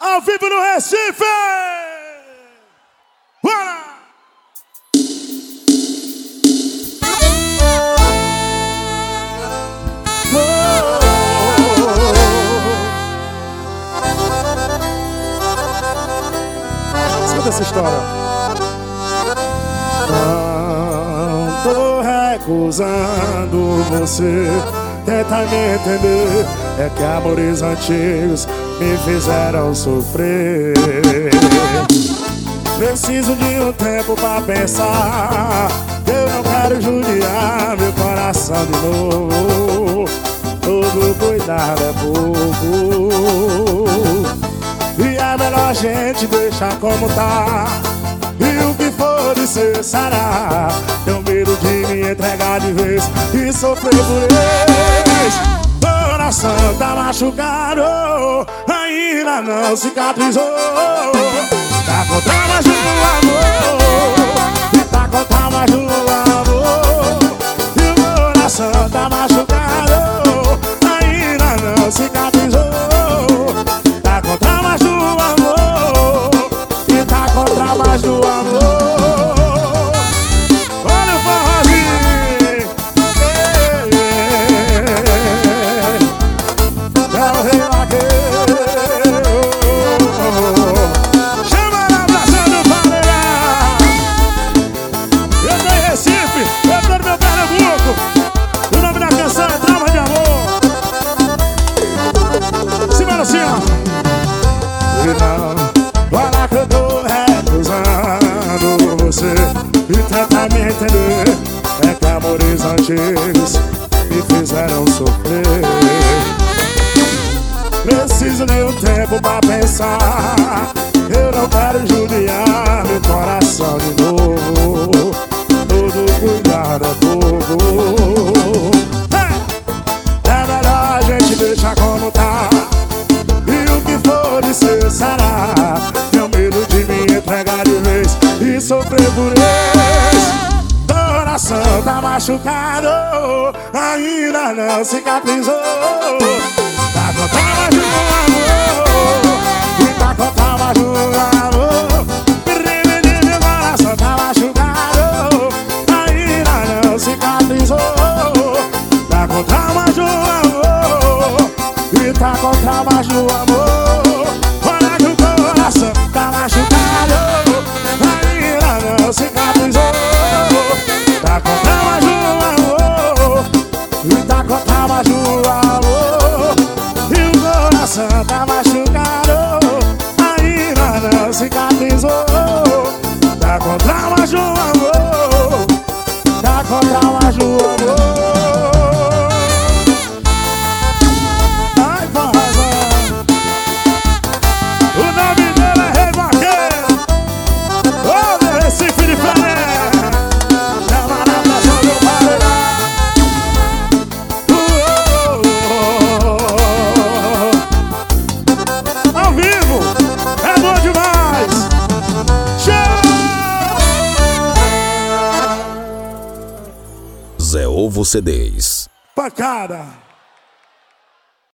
Ao vivo no Recife! Bora! Escuta essa história. Não tô recusando você. Tenta me entender. É que amores antigos me fizeram sofrer. Preciso de um tempo pra pensar. Eu não quero judiar meu coração de novo. Todo cuidado é pouco. E é melhor a gente deixar como tá. E o que for de ser será. Tenho medo de me entregar de vez e sofrer por eles. Coração tá machucado, ainda não cicatrizou. Tá contra mais um amor, e tá contra mais um amor. E o coração tá machucado, ainda não cicatrizou. Tá contra mais um amor, e tá contra mais um amor. Olha o forrozinho, é o rei vaqueiro. Chama na praça do Paneirão. Eu tô em Recife, eu tô no meu Pernambuco. O nome da canção é Trama de Amor. Simbora assim, ó. E não, olha que eu tô recusando você. E tenta me entender. É que amores antigos me fizeram sofrer. Preciso de um tempo pra pensar. Eu não quero judiar meu coração de novo. Todo cuidado é pouco. É melhor a gente deixar como tá. E o que for de ser será. Tenho medo de me entregar de vez e sofrer por eles. Coração tá machucado, ainda não cicatrizou. Tá contra mais um amor, e tá contra mais um amor. Meu coração tá machucado, ainda não cicatrizou. Tá contra mais um amor, e tá contra mais um amor. Olha que o coração tá machucado, ainda não cicatrizou. Tá contra mais um amor, e tá contra mais um amor. E o coração tá machucado, ainda não cicatrizou. Tá contra mais um amor, tá contra mais um amor. Ai, forrozão. O nome dele é Rei Vaqueiro. Ô, meu Recife de Fé. Chama na praça do Paneirão. Ao vivo, é bom demais. Zé Ovo CDs. Pancada.